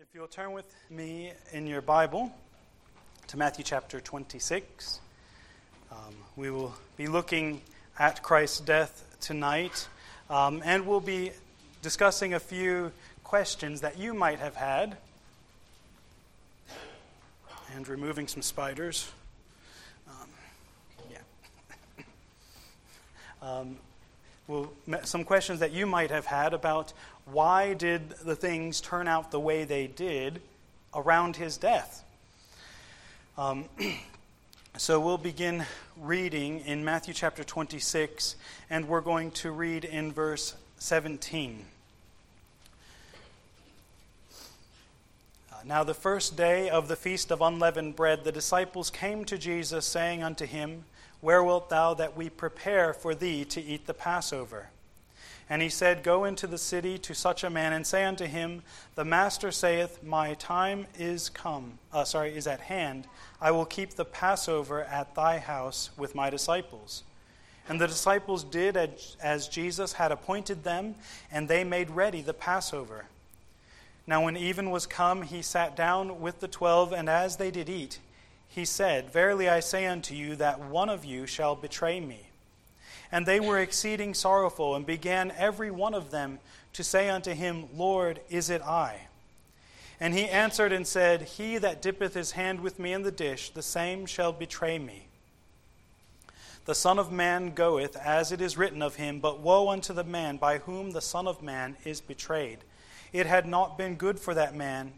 If you'll turn with me in your Bible to Matthew chapter 26, we will be looking at Christ's death tonight, and we'll be discussing a few questions that you might have had, and removing some spiders. Some questions that you might have had about why did the things turn out the way they did around his death. So we'll begin reading in Matthew chapter 26, and we're going to read in verse 17. Now the first day of the feast of unleavened bread, the disciples came to Jesus, saying unto him, Where wilt thou that we prepare for thee to eat the Passover? And he said, Go into the city to such a man, and say unto him, The Master saith, My time is at hand. I will keep the Passover at thy house with my disciples. And the disciples did as Jesus had appointed them, and they made ready the Passover. Now when even was come, he sat down with the 12, and as they did eat, he said, Verily I say unto you, that one of you shall betray me. And they were exceeding sorrowful, and began every one of them to say unto him, Lord, is it I? And he answered and said, He that dippeth his hand with me in the dish, the same shall betray me. The Son of Man goeth, as it is written of him, but woe unto the man by whom the Son of Man is betrayed. It had been good for that man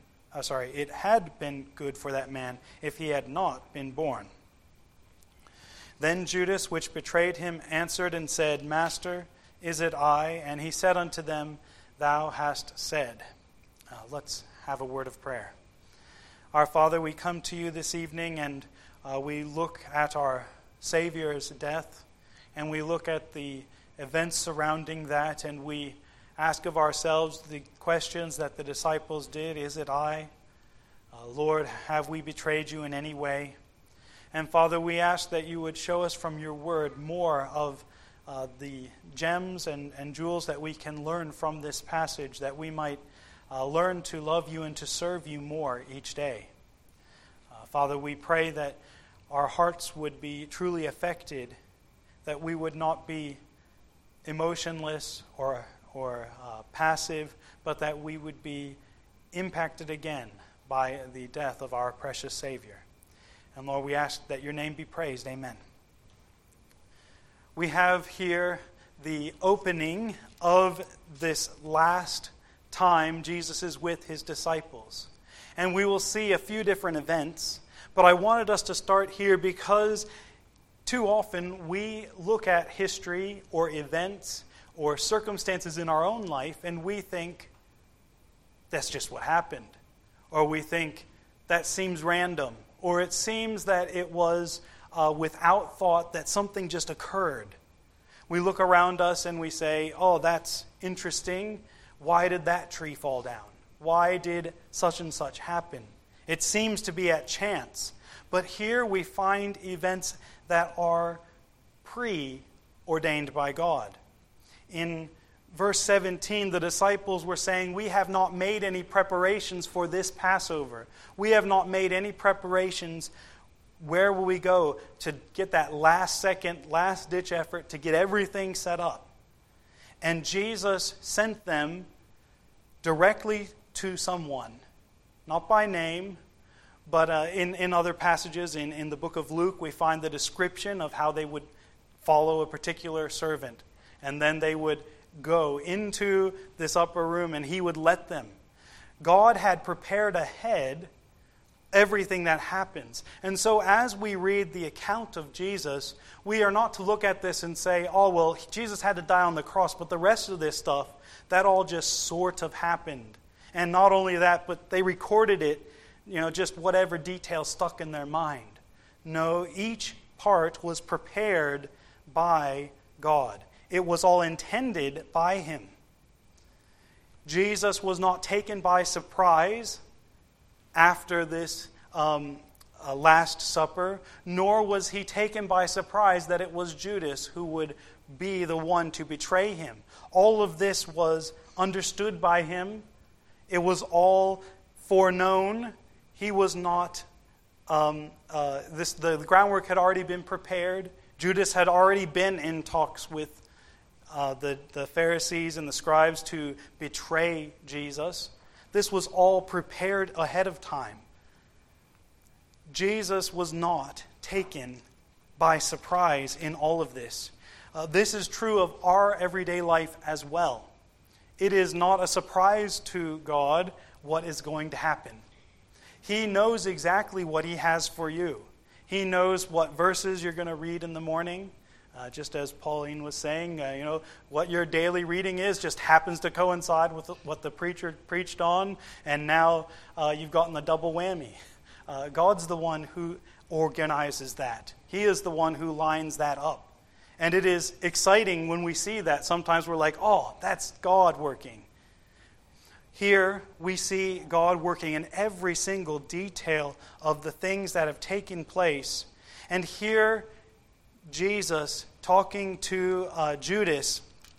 if he had not been born. Then Judas, which betrayed him, answered and said, Master, is it I? And he said unto them, Thou hast said. Let's have a word of prayer. Our Father, we come to you this evening, and we look at our Savior's death, and we look at the events surrounding that, and we ask of ourselves the questions that the disciples did. Is it I? Lord, have we betrayed you in any way? And Father, we ask that you would show us from your word more of the gems and jewels that we can learn from this passage, that we might learn to love you and to serve you more each day. Father, we pray that our hearts would be truly affected, that we would not be emotionless or passive, but that we would be impacted again by the death of our precious Savior. And Lord, we ask that your name be praised. Amen. We have here the opening of this last time Jesus is with his disciples. And we will see a few different events, but I wanted us to start here because too often we look at history or events or circumstances in our own life and we think, that's just what happened. Or we think, that seems random. Or it seems that it was without thought, that something just occurred. We look around us and we say, oh, that's interesting. Why did that tree fall down? Why did such and such happen? It seems to be at chance. But here we find events that are preordained by God. In verse 17, the disciples were saying, we have not made any preparations for this Passover. We have not made any preparations. Where will we go to get that last-ditch effort to get everything set up? And Jesus sent them directly to someone, not by name, but in other passages, in the book of Luke, we find the description of how they would follow a particular servant. And then they would go into this upper room and he would let them. God had prepared ahead everything that happens. And so as we read the account of Jesus, we are not to look at this and say, oh, well, Jesus had to die on the cross, but the rest of this stuff, that all just sort of happened. And not only that, but they recorded it, just whatever detail stuck in their mind. No, each part was prepared by God. It was all intended by him. Jesus was not taken by surprise after this Last Supper, nor was he taken by surprise that it was Judas who would be the one to betray him. All of this was understood by him. It was all foreknown. He was not, the groundwork had already been prepared. Judas had already been in talks with the Pharisees and the scribes to betray Jesus. This was all prepared ahead of time. Jesus was not taken by surprise in all of this. This is true of our everyday life as well. It is not a surprise to God what is going to happen. He knows exactly what He has for you. He knows what verses you're going to read in the morning. Just as Pauline was saying, what your daily reading is just happens to coincide with what the preacher preached on, and now you've gotten the double whammy. God's the one who organizes that. He is the one who lines that up. And it is exciting when we see that. Sometimes we're like, oh, that's God working. Here we see God working in every single detail of the things that have taken place. And here Jesus, talking to Judas,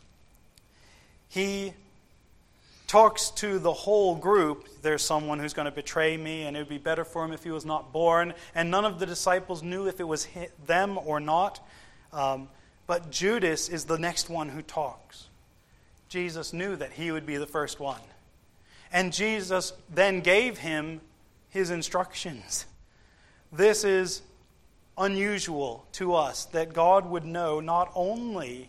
he talks to the whole group. There's someone who's going to betray me, and it would be better for him if he was not born. And none of the disciples knew if it was them or not. But Judas is the next one who talks. Jesus knew that he would be the first one. And Jesus then gave him his instructions. This is unusual to us, that God would know not only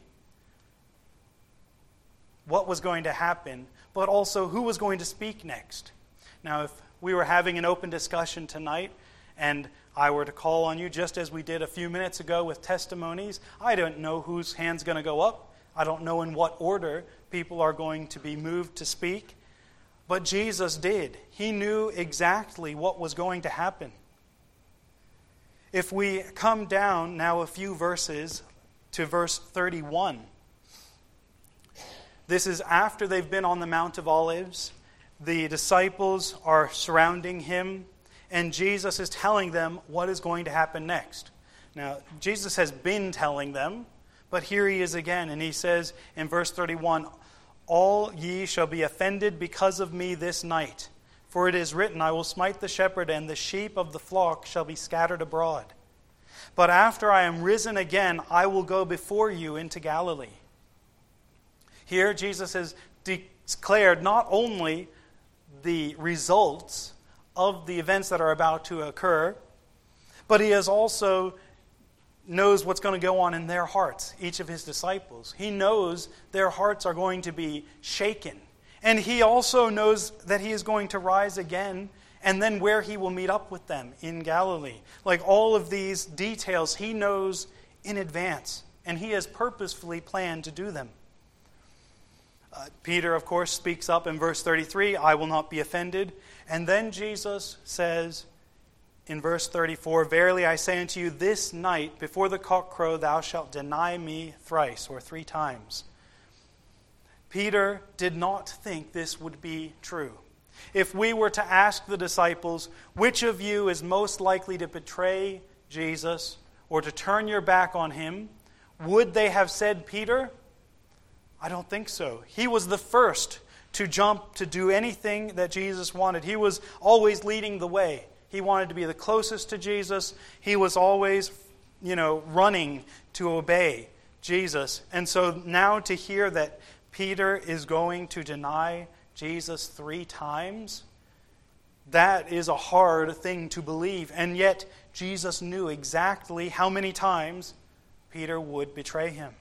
what was going to happen, but also who was going to speak next. Now, if we were having an open discussion tonight, and I were to call on you just as we did a few minutes ago with testimonies, I don't know whose hand's going to go up. I don't know in what order people are going to be moved to speak. But Jesus did. He knew exactly what was going to happen. If we come down now a few verses to verse 31, this is after they've been on the Mount of Olives. The disciples are surrounding him, and Jesus is telling them what is going to happen next. Now, Jesus has been telling them, but here he is again, and he says in verse 31, "All ye shall be offended because of me this night. For it is written, I will smite the shepherd, and the sheep of the flock shall be scattered abroad. But after I am risen again, I will go before you into Galilee." Here, Jesus has declared not only the results of the events that are about to occur, but he has also knows what's going to go on in their hearts, each of his disciples. He knows their hearts are going to be shaken. And he also knows that he is going to rise again, and then where he will meet up with them in Galilee. Like all of these details, he knows in advance, and he has purposefully planned to do them. Peter, of course, speaks up in verse 33, "I will not be offended." And then Jesus says in verse 34, "Verily I say unto you, this night before the cock crow thou shalt deny me thrice," or 3 times. Peter did not think this would be true. If we were to ask the disciples, which of you is most likely to betray Jesus or to turn your back on him, would they have said Peter? I don't think so. He was the first to jump to do anything that Jesus wanted. He was always leading the way. He wanted to be the closest to Jesus. He was always, running to obey Jesus. And so now to hear that Peter is going to deny Jesus 3 times, that is a hard thing to believe. And yet Jesus knew exactly how many times Peter would betray him.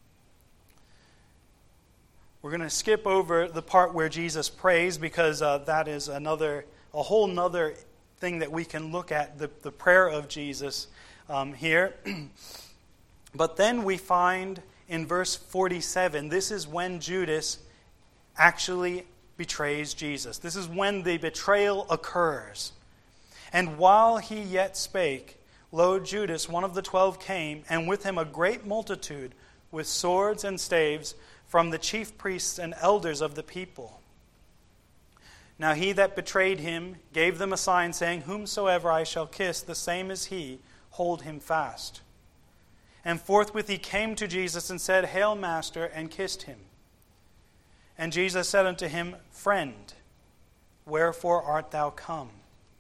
We're going to skip over the part where Jesus prays, because that is a whole nother thing that we can look at, the prayer of Jesus here. But then we find in verse 47, this is when Judas actually betrays Jesus. This is when the betrayal occurs. "And while he yet spake, lo, Judas, one of the 12, came, and with him a great multitude with swords and staves from the chief priests and elders of the people. Now he that betrayed him gave them a sign, saying, Whomsoever I shall kiss, the same is he, hold him fast. And forthwith he came to Jesus and said, Hail, Master, and kissed him. And Jesus said unto him, Friend, wherefore art thou come?"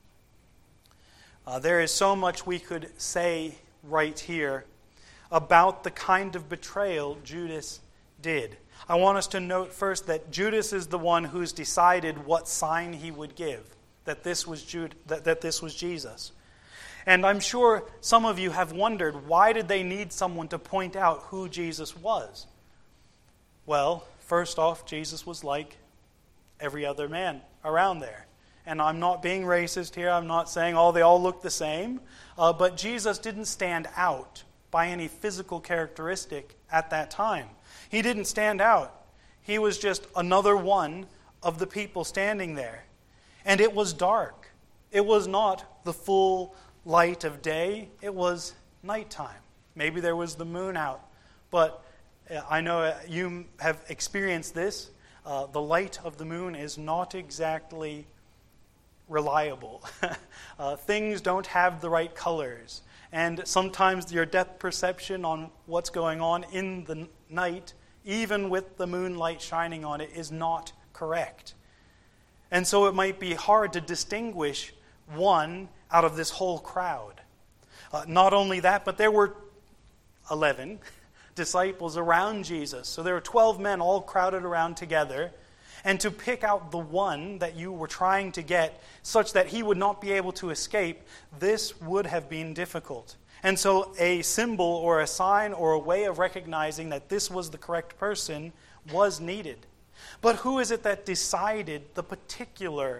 There is so much we could say right here about the kind of betrayal Judas did. I want us to note first that Judas is the one who's decided what sign he would give, that this was Jesus. And I'm sure some of you have wondered, why did they need someone to point out who Jesus was? Well, first off, Jesus was like every other man around there. And I'm not being racist here. I'm not saying, they all look the same. But Jesus didn't stand out by any physical characteristic at that time. He didn't stand out. He was just another one of the people standing there. And it was dark. It was not the full light of day. It was nighttime. Maybe there was the moon out. But I know you have experienced this. The light of the moon is not exactly reliable. Things don't have the right colors. And sometimes your depth perception on what's going on in the night, even with the moonlight shining on it, is not correct. And so it might be hard to distinguish one out of this whole crowd. Not only that, but there were 11 disciples around Jesus. So there were 12 men all crowded around together. And to pick out the one that you were trying to get such that he would not be able to escape, this would have been difficult. And so a symbol or a sign or a way of recognizing that this was the correct person was needed. But who is it that decided the particular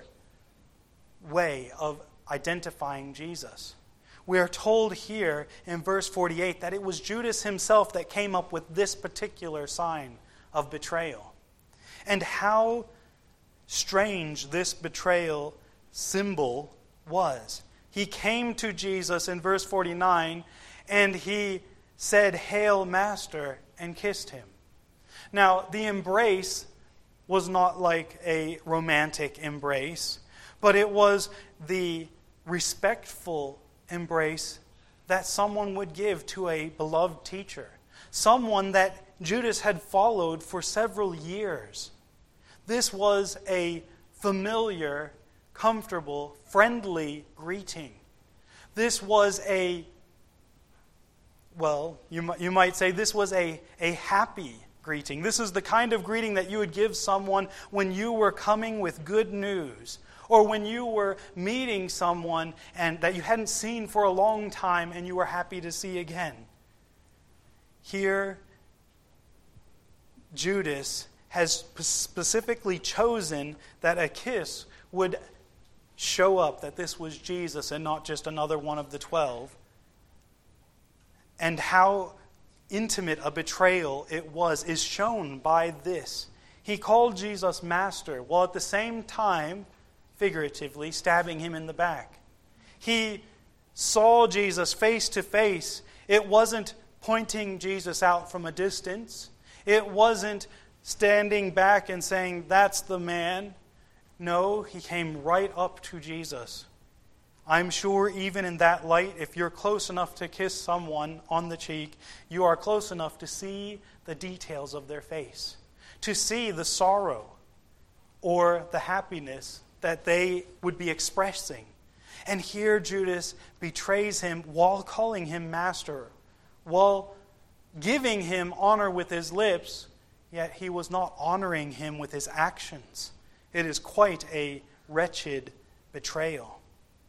way of identifying Jesus? We are told here in verse 48 that it was Judas himself that came up with this particular sign of betrayal. And how strange this betrayal symbol was. He came to Jesus in verse 49 and he said, "Hail, Master," and kissed him. Now, the embrace was not like a romantic embrace, but it was the respectful embrace that someone would give to a beloved teacher, someone that Judas had followed for several years. This was a familiar, comfortable, friendly greeting. This was you might say this was a happy greeting. This is the kind of greeting that you would give someone when you were coming with good news, or when you were meeting someone and that you hadn't seen for a long time and you were happy to see again. Here, Judas has specifically chosen that a kiss would show up that this was Jesus and not just another one of the 12. And how intimate a betrayal it was is shown by this. He called Jesus Master, while at the same time, figuratively, stabbing him in the back. He saw Jesus face to face. It wasn't pointing Jesus out from a distance. It wasn't standing back and saying, "That's the man." No, he came right up to Jesus. I'm sure even in that light, if you're close enough to kiss someone on the cheek, you are close enough to see the details of their face, to see the sorrow or the happiness that they would be expressing. And here Judas betrays him while calling him Master, while giving him honor with his lips, yet he was not honoring him with his actions. It is quite a wretched betrayal.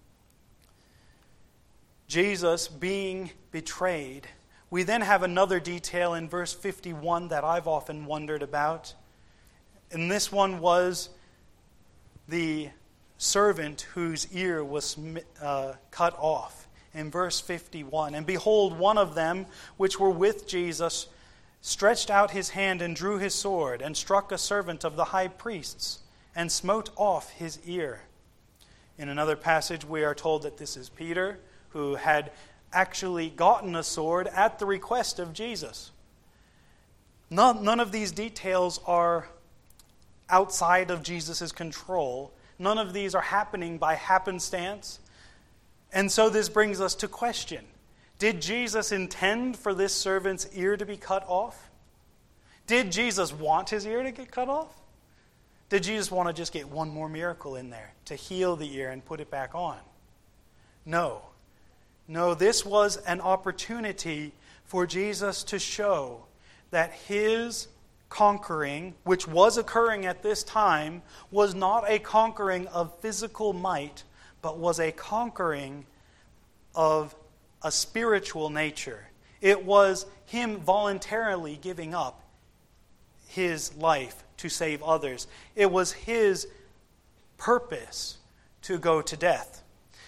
Jesus being betrayed. We then have another detail in verse 51 that I've often wondered about. And this one was the servant whose ear was cut off. In verse 51, "And behold, one of them which were with Jesus stretched out his hand and drew his sword, and struck a servant of the high priest's, and smote off his ear." In another passage, we are told that this is Peter, who had actually gotten a sword at the request of Jesus. None of these details are outside of Jesus' control. None of these are happening by happenstance. And so this brings us to question. Did Jesus intend for this servant's ear to be cut off? Did Jesus want his ear to get cut off? Did Jesus want to just get one more miracle in there to heal the ear and put it back on? No. No, this was an opportunity for Jesus to show that his conquering, which was occurring at this time, was not a conquering of physical might, but was a conquering of a spiritual nature. It was him voluntarily giving up his life to save others. It was his purpose to go to death.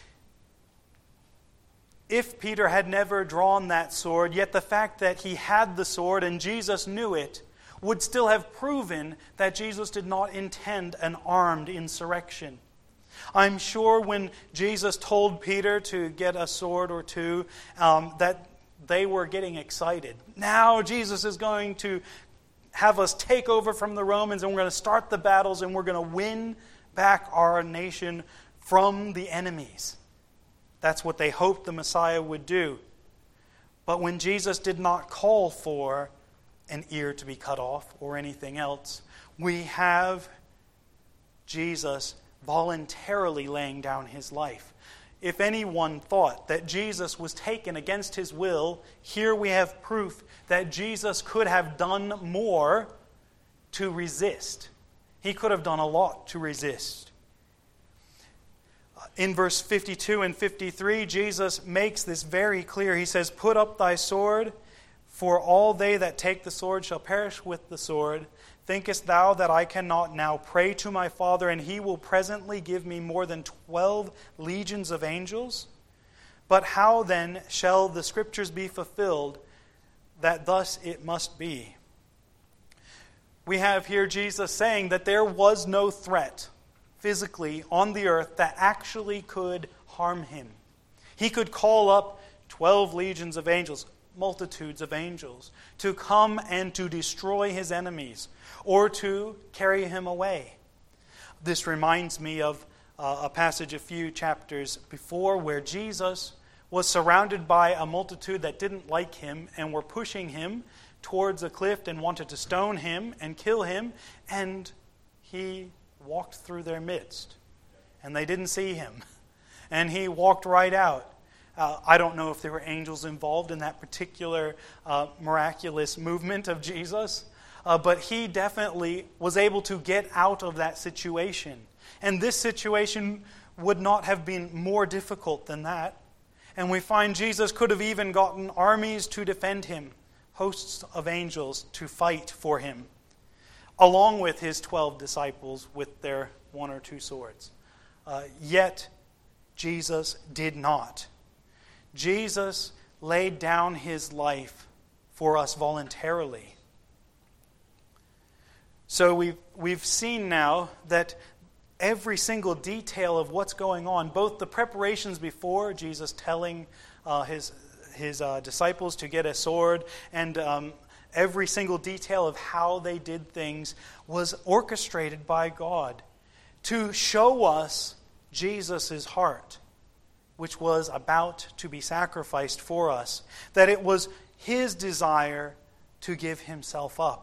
If Peter had never drawn that sword, yet the fact that he had the sword and Jesus knew it would still have proven that Jesus did not intend an armed insurrection. I'm sure when Jesus told Peter to get a sword or two, that they were getting excited. Now Jesus is going to have us take over from the Romans, and we're going to start the battles, and we're going to win back our nation from the enemies. That's what they hoped the Messiah would do. But when Jesus did not call for an ear to be cut off or anything else, we have Jesus voluntarily laying down his life. If anyone thought that Jesus was taken against his will, here we have proof that Jesus could have done more to resist. He could have done a lot to resist. In verse 52 and 53, Jesus makes this very clear. He says, "Put up thy sword, for all they that take the sword shall perish with the sword. Thinkest thou that I cannot now pray to my Father, and he will presently give me more than 12 legions of angels? But how then shall the Scriptures be fulfilled, that thus it must be?" We have here Jesus saying that there was no threat physically on the earth that actually could harm him. He could call up 12 legions of angels, multitudes of angels, to come and to destroy his enemies or to carry him away. This reminds me of a passage a few chapters before where Jesus was surrounded by a multitude that didn't like him and were pushing him towards a cliff and wanted to stone him and kill him, and he walked through their midst, and they didn't see him, and he walked right out. I don't know if there were angels involved in that particular miraculous movement of Jesus, but he definitely was able to get out of that situation. And this situation would not have been more difficult than that. And we find Jesus could have even gotten armies to defend him, hosts of angels to fight for him, along with his 12 disciples with their 1 or 2 swords. Yet Jesus did not. Jesus laid down his life for us voluntarily. So we've seen now that every single detail of what's going on, both the preparations before, Jesus telling his disciples to get a sword, and every single detail of how they did things was orchestrated by God to show us Jesus' heart, which was about to be sacrificed for us, that it was his desire to give himself up.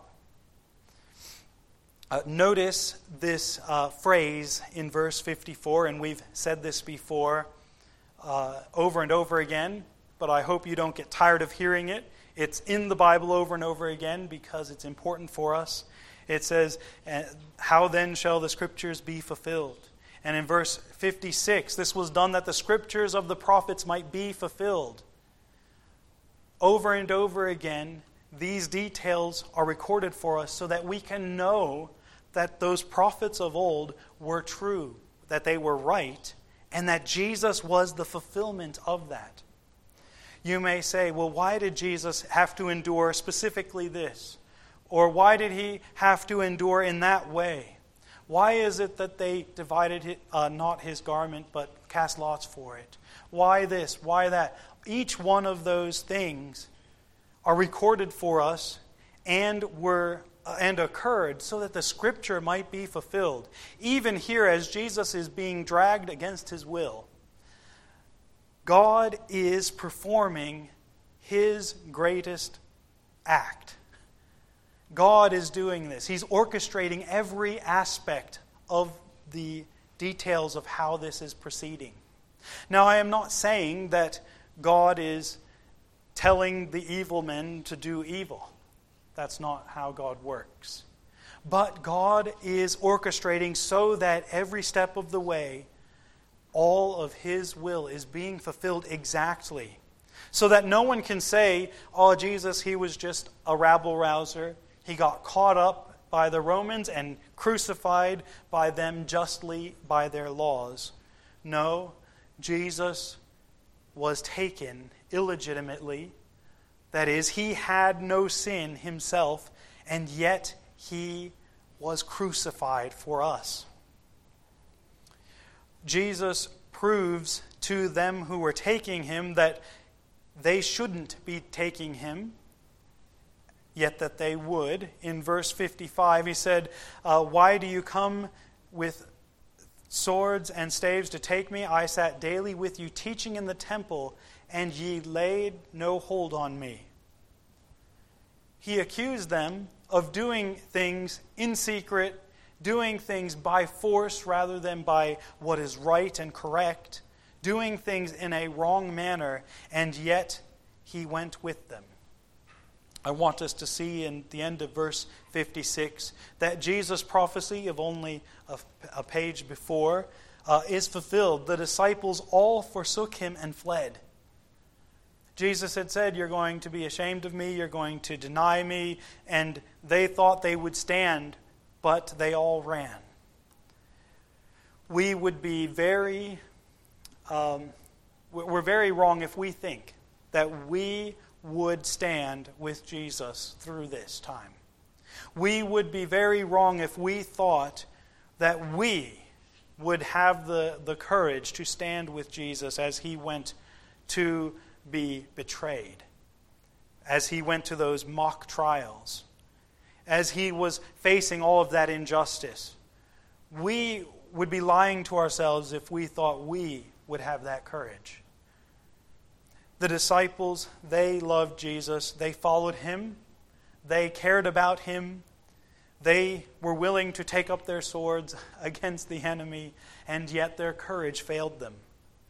Notice this phrase in verse 54, and we've said this before over and over again, but I hope you don't get tired of hearing it. It's in the Bible over and over again because it's important for us. It says, "How then shall the Scriptures be fulfilled?" And in verse 56, "This was done that the Scriptures of the prophets might be fulfilled." Over and over again, these details are recorded for us so that we can know that those prophets of old were true, that they were right, and that Jesus was the fulfillment of that. You may say, well, why did Jesus have to endure specifically this? Or why did he have to endure in that way? Why is it that they divided not his garment, but cast lots for it? Why this? Why that? Each one of those things are recorded for us and occurred so that the Scripture might be fulfilled. Even here, as Jesus is being dragged against his will, God is performing his greatest act. God is doing this. He's orchestrating every aspect of the details of how this is proceeding. Now, I am not saying that God is telling the evil men to do evil. That's not how God works. But God is orchestrating so that every step of the way, all of His will is being fulfilled exactly. So that no one can say, oh, Jesus, He was just a rabble-rouser. He got caught up by the Romans and crucified by them justly by their laws. No, Jesus was taken illegitimately. That is, He had no sin Himself, and yet He was crucified for us. Jesus proves to them who were taking Him that they shouldn't be taking Him, yet that they would. In verse 55, He said, why do you come with swords and staves to take me? I sat daily with you teaching in the temple, and ye laid no hold on me. He accused them of doing things in secret, doing things by force rather than by what is right and correct, doing things in a wrong manner, and yet He went with them. I want us to see in the end of verse 56 that Jesus' prophecy of only a page before is fulfilled. The disciples all forsook Him and fled. Jesus had said, you're going to be ashamed of me, you're going to deny me, and they thought they would stand, but they all ran. We would be we're very wrong if we think that we would stand with Jesus through this time. We would be very wrong if we thought that we would have the courage to stand with Jesus as He went to be betrayed, as He went to those mock trials, as He was facing all of that injustice. We would be lying to ourselves if we thought we would have that courage. The disciples, they loved Jesus. They followed Him. They cared about Him. They were willing to take up their swords against the enemy, and yet their courage failed them.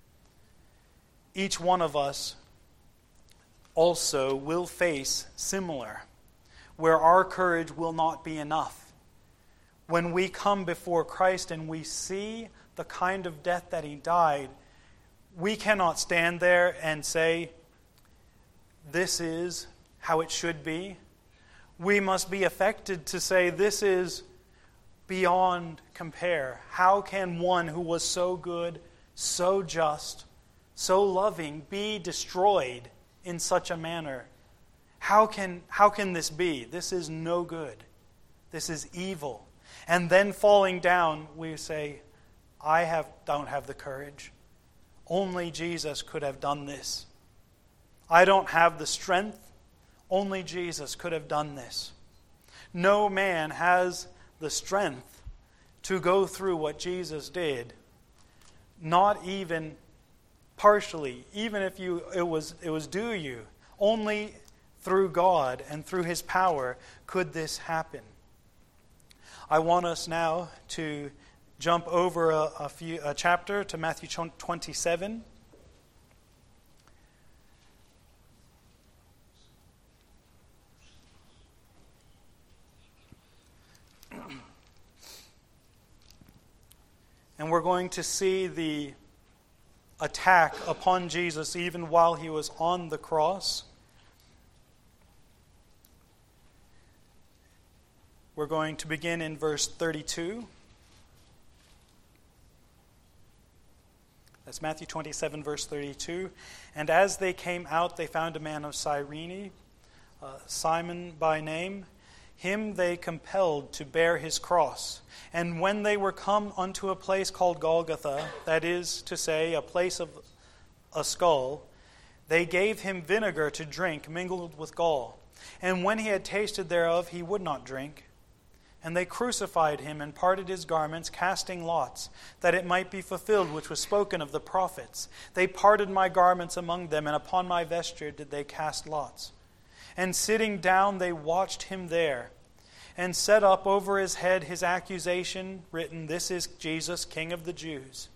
Each one of us also will face similar, where our courage will not be enough. When we come before Christ and we see the kind of death that He died, we cannot stand there and say, this is how it should be. We must be affected to say, this is beyond compare. How can one who was so good, so just, so loving be destroyed in such a manner? How can this be? This is no good. This is evil. And then falling down, we say, don't have the courage. Only Jesus could have done this. I don't have the strength. Only Jesus could have done this. No man has the strength to go through what Jesus did, not even partially, even if it was due you. Only through God and through His power could this happen. I want us now to jump over a chapter to Matthew 27. And we're going to see the attack upon Jesus even while He was on the cross. We're going to begin in verse 32. That's Matthew 27, verse 32. And as they came out, they found a man of Cyrene, Simon by name. Him they compelled to bear his cross. And when they were come unto a place called Golgotha, that is to say, a place of a skull, they gave him vinegar to drink mingled with gall. And when he had tasted thereof, he would not drink. And they crucified him and parted his garments, casting lots, that it might be fulfilled which was spoken of the prophets. They parted my garments among them, and upon my vesture did they cast lots. And sitting down they watched him there. and set up over his head his accusation written, "This is Jesus, King of the Jews."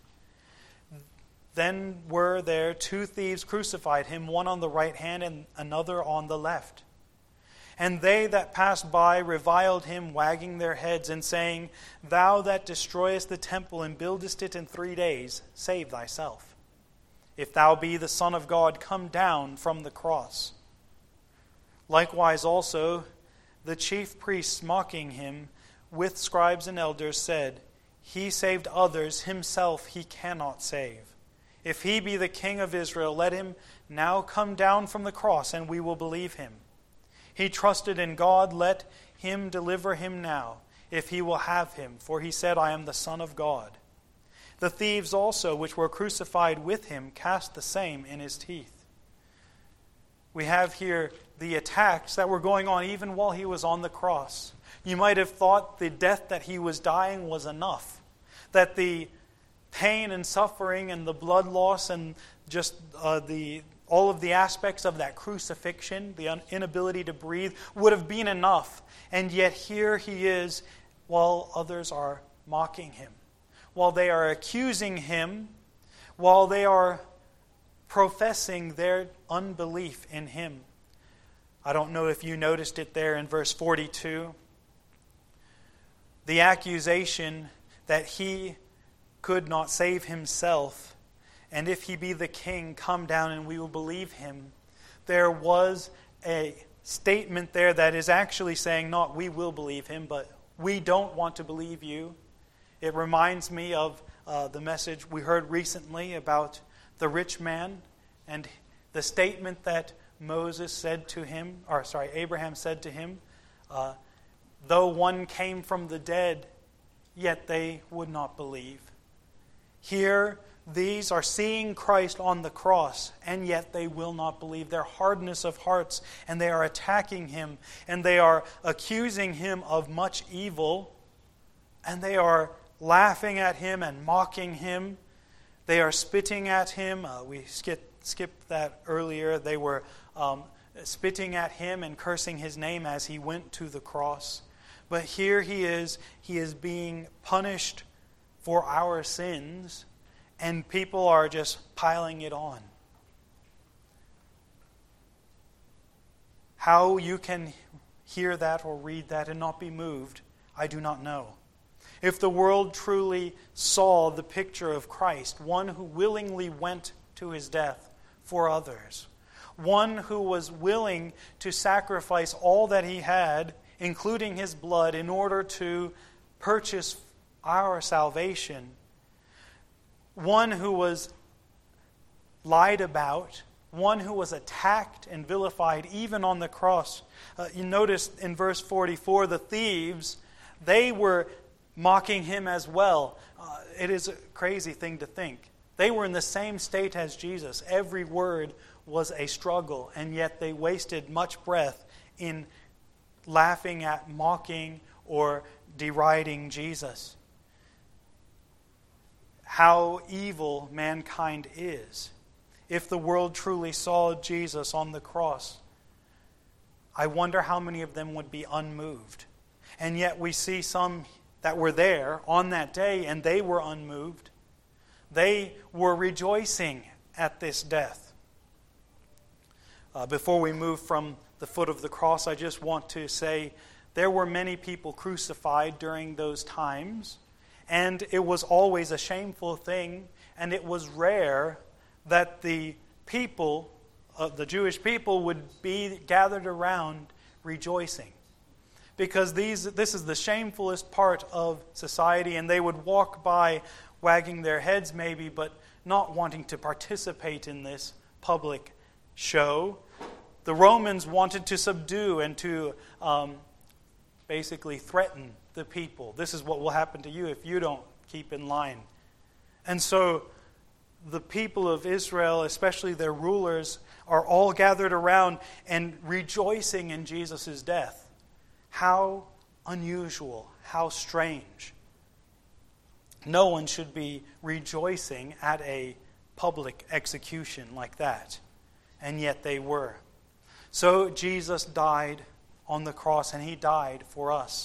Then were there 2 thieves crucified him, one on the right hand and another on the left. And they that passed by reviled him, wagging their heads, and saying, "Thou that destroyest the temple and buildest it in 3 days, save thyself. If thou be the Son of God, come down from the cross." Likewise also the chief priests, mocking him with scribes and elders, said, "He saved others, himself he cannot save. If he be the King of Israel, let him now come down from the cross, and we will believe him. He trusted in God, let him deliver him now, if he will have him, for he said, I am the Son of God." The thieves also, which were crucified with him, cast the same in his teeth. We have here the attacks that were going on even while he was on the cross. You might have thought the death that he was dying was enough, that the pain and suffering and the blood loss and just all of the aspects of that crucifixion, the inability to breathe, would have been enough. And yet here he is while others are mocking him, while they are accusing him, while they are professing their unbelief in him. I don't know if you noticed it there in verse 42. The accusation that he could not save himself, and if he be the king, come down and we will believe him. There was a statement there that is actually saying not we will believe him, but we don't want to believe you. It reminds me of the message we heard recently about the rich man and the statement that Abraham said to him, though one came from the dead, yet they would not believe. Here, these are seeing Christ on the cross, and yet they will not believe. Their hardness of hearts, and they are attacking him, and they are accusing him of much evil, and they are laughing at him and mocking him. They are spitting at him. We skipped that earlier. They were spitting at him and cursing his name as he went to the cross. But here he is being punished for our sins, and people are just piling it on. How you can hear that or read that and not be moved, I do not know. If the world truly saw the picture of Christ, one who willingly went to his death for others, one who was willing to sacrifice all that he had, including his blood, in order to purchase our salvation, one who was lied about, one who was attacked and vilified even on the cross. You notice in verse 44, the thieves, they were mocking him as well. It is a crazy thing to think. They were in the same state as Jesus. Every word was a struggle, and yet they wasted much breath in laughing at, mocking, or deriding Jesus. How evil mankind is. If the world truly saw Jesus on the cross, I wonder how many of them would be unmoved. And yet we see some that were there on that day, and they were unmoved. They were rejoicing at this death. Before we move from the foot of the cross, I just want to say there were many people crucified during those times, and it was always a shameful thing, and it was rare that the people, the Jewish people, would be gathered around rejoicing. Because this is the shamefulest part of society, and they would walk by wagging their heads maybe, but not wanting to participate in this public show. The Romans wanted to subdue and to basically threaten the people. This is what will happen to you if you don't keep in line. And so the people of Israel, especially their rulers, are all gathered around and rejoicing in Jesus' death. How unusual, how strange. No one should be rejoicing at a public execution like that, and yet they were. So Jesus died on the cross, and he died for us.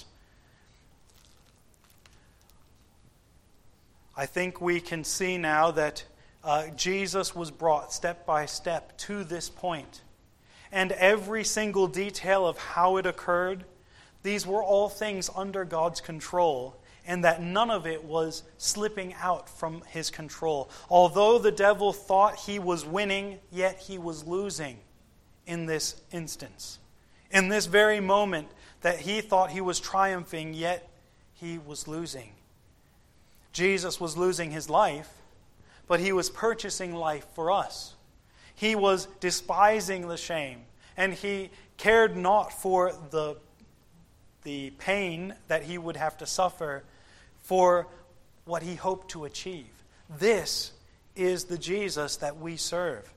I think we can see now that Jesus was brought step by step to this point. And every single detail of how it occurred, these were all things under God's control, and that none of it was slipping out from his control. Although the devil thought he was winning, yet he was losing in this instance. In this very moment that he thought he was triumphing, yet he was losing. Jesus was losing his life, but he was purchasing life for us. He was despising the shame, and he cared not for the pain that he would have to suffer for what he hoped to achieve. This is the Jesus that we serve.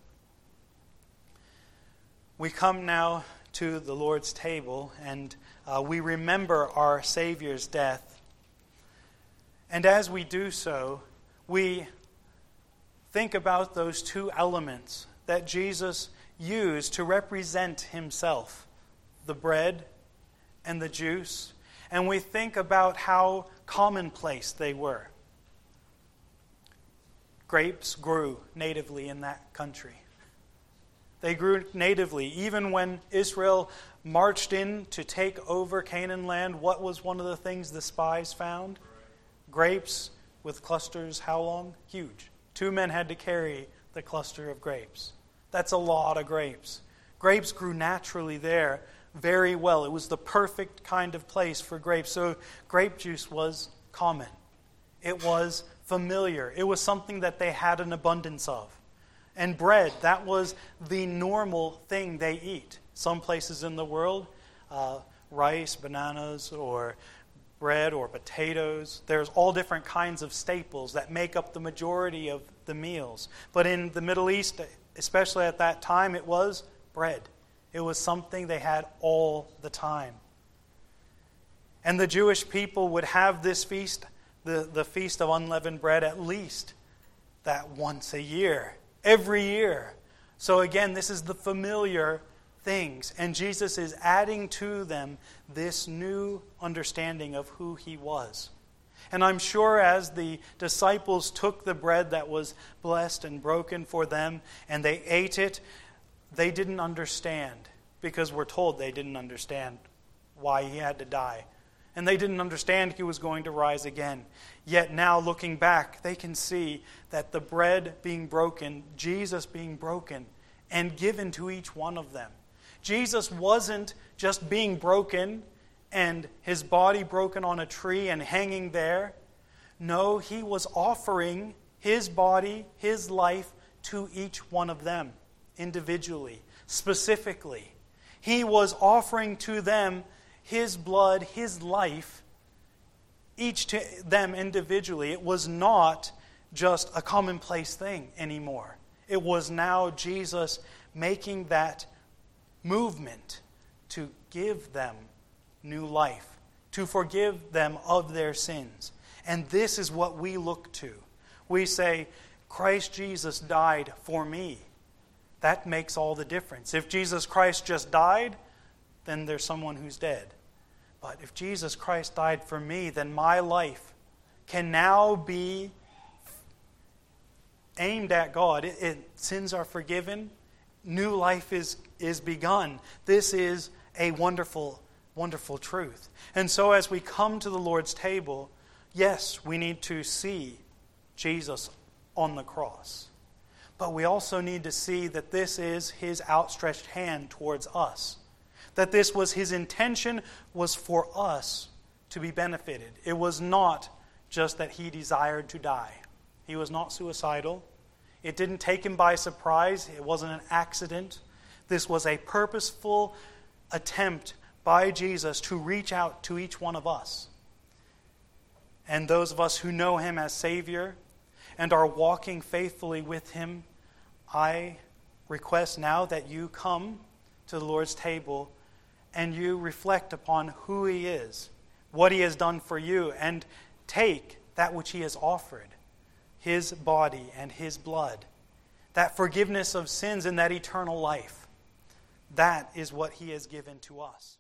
We come now to the Lord's table, and we remember our Savior's death. And as we do so, we think about those two elements that Jesus used to represent himself, the bread and the juice, and we think about how commonplace they were. Grapes grew natively in that country. They grew natively. Even when Israel marched in to take over Canaan land, what was one of the things the spies found? Grapes with clusters, how long? Huge. 2 men had to carry the cluster of grapes. That's a lot of grapes. Grapes grew naturally there very well. It was the perfect kind of place for grapes. So grape juice was common. It was familiar. It was something that they had an abundance of. And bread, that was the normal thing they eat. Some places in the world, rice, bananas, or bread or potatoes. There's all different kinds of staples that make up the majority of the meals. But in the Middle East, especially at that time, it was bread. It was something they had all the time. And the Jewish people would have this feast, the Feast of Unleavened Bread, at least that once a year, every year. So again, this is the familiar things, and Jesus is adding to them this new understanding of who he was. And I'm sure as the disciples took the bread that was blessed and broken for them, and they ate it, they didn't understand, because we're told they didn't understand why he had to die. And they didn't understand he was going to rise again. Yet now, looking back, they can see that the bread being broken, Jesus being broken, and given to each one of them. Jesus wasn't just being broken and his body broken on a tree and hanging there. No, he was offering his body, his life to each one of them individually, specifically. He was offering to them his blood, his life, each to them individually. It was not just a commonplace thing anymore. It was now Jesus making that movement to give them new life, to forgive them of their sins. And this is what we look to. We say, Christ Jesus died for me. That makes all the difference. If Jesus Christ just died, then there's someone who's dead. But if Jesus Christ died for me, then my life can now be aimed at God. Sins are forgiven. New life is begun. This is a wonderful, wonderful truth. And so as we come to the Lord's table, yes, we need to see Jesus on the cross. But we also need to see that this is his outstretched hand towards us. That this was his intention, was for us to be benefited. It was not just that he desired to die. He was not suicidal. It didn't take him by surprise. It wasn't an accident. This was a purposeful attempt by Jesus to reach out to each one of us. And those of us who know him as Savior and are walking faithfully with him, I request now that you come to the Lord's table and you reflect upon who he is, what he has done for you, and take that which he has offered, his body and his blood, that forgiveness of sins and that eternal life. That is what he has given to us.